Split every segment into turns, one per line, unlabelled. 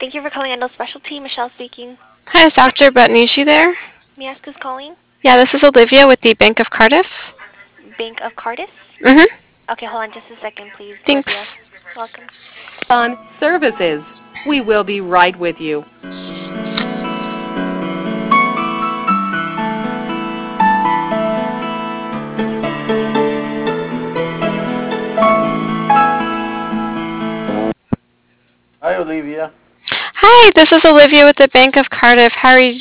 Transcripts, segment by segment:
Thank you for calling Endo Specialty. Michelle speaking.
Hi, is Dr. Butnishi there?
May I ask who's calling?
Yeah, this is Olivia with the Bank of Cardiff.
Bank of Cardis?
Mm-hmm.
Okay, hold on just a second, please, Olivia.
Thanks.
Welcome.
On services. We will be right with you.
Hi, Olivia.
Hi, this is Olivia with the Bank of Cardiff.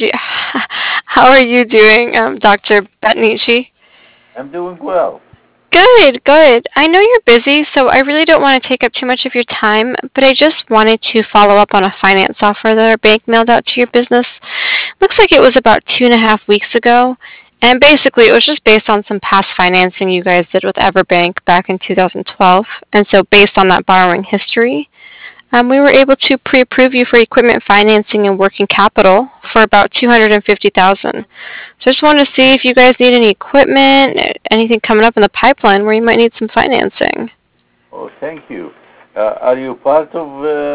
How are you doing, Dr. Butnishi?
I'm doing well.
Good, good. I know you're busy, so I really don't want to take up too much of your time, but I just wanted to follow up on a finance software that our bank mailed out to your business. Looks like it was about 2.5 weeks ago, and basically it was just based on some past financing you guys did with Everbank back in 2012, and so based on that borrowing history, we were able to pre-approve you for equipment financing and working capital for about 250,000. So I just wanted to see if you guys need any equipment, anything coming up in the pipeline where you might need some financing.
Oh, thank you. Are you part of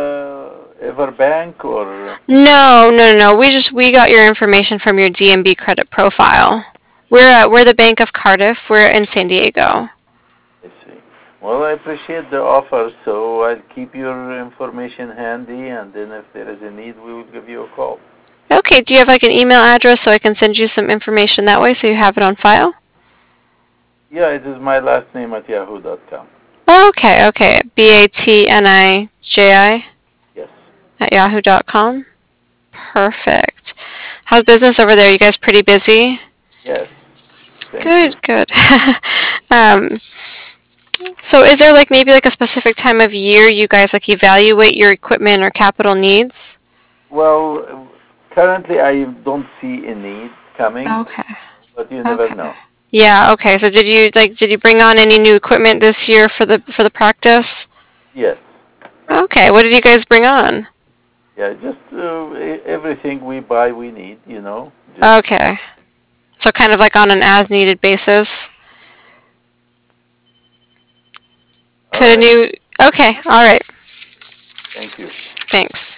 Everbank or?
No, no, no, no. We got your information from your DMB credit profile. We're the Bank of Cardiff. We're in San Diego.
I see. Well, I appreciate the offer, so I'll keep your information handy, and then if there is a need, we will give you a call.
Okay. Do you have like an email address so I can send you some information that way so you have it on file?
Yeah, it is my last name at yahoo.com.
Okay, okay. BATNIJI
Yes.
at yahoo.com. Perfect. How's business over there? You guys pretty busy?
Yes. Thank you.
Good, good. um, so is there like maybe like a specific time of year you guys like evaluate your equipment or capital needs?
Well, currently I don't see a need coming,
Okay.
but you never
Okay.
know.
Yeah, okay. So did you bring on any new equipment this year for the practice?
Yes.
Okay. What did you guys bring on?
Yeah, just everything we buy, we need. Just
Okay. So kind of like on an as needed basis.
all
Could a
right.
new Okay, all right.
Thank you.
Thanks.